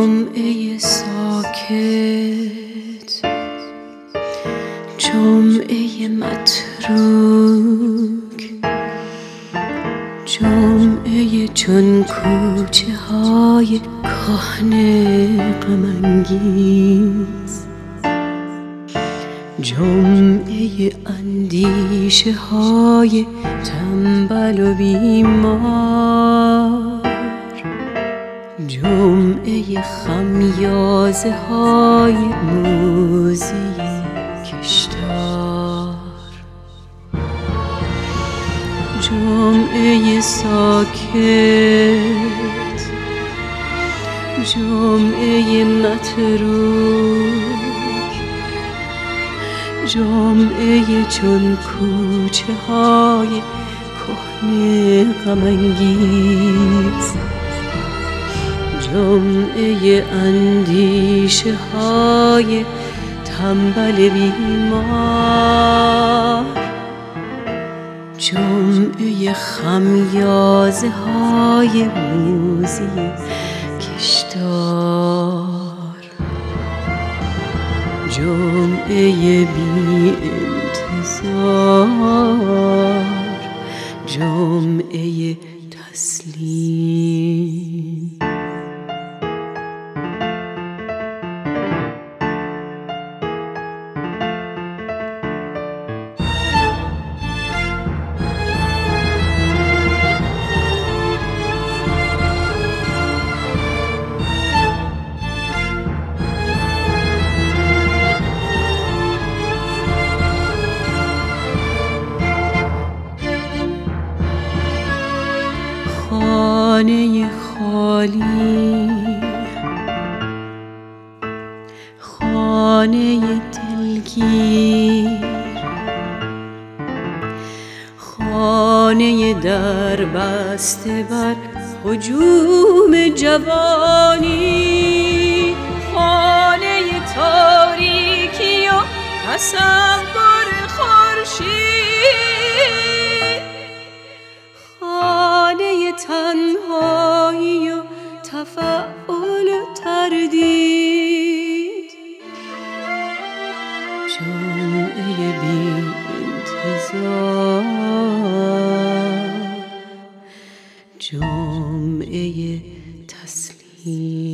جمعه ساکت، جمعه متروک، جمعه چون کوچه های کهنه غم‌انگیز، جمعه اندیشه های تنبل و بیمار، جمعه خمیازه های موزی کشتار، جمعه ساکت، جمعه متروک، جمعه چون کوچه های کهنه غم‌انگیز، جمعه اندیشه های تنبل بیمار، جمعه خمیازه های موزی کشتار، جمعه بی انتظار، جمعه تسلیم. خانه خالی، خانه دلگیر، خانه در بسته بر هجوم جوانی، خانه تاریکی و تصور خورشید، خانه تنهایی و تفاعل و تردید، جمعه بی انتظار، جمعه تسلیم.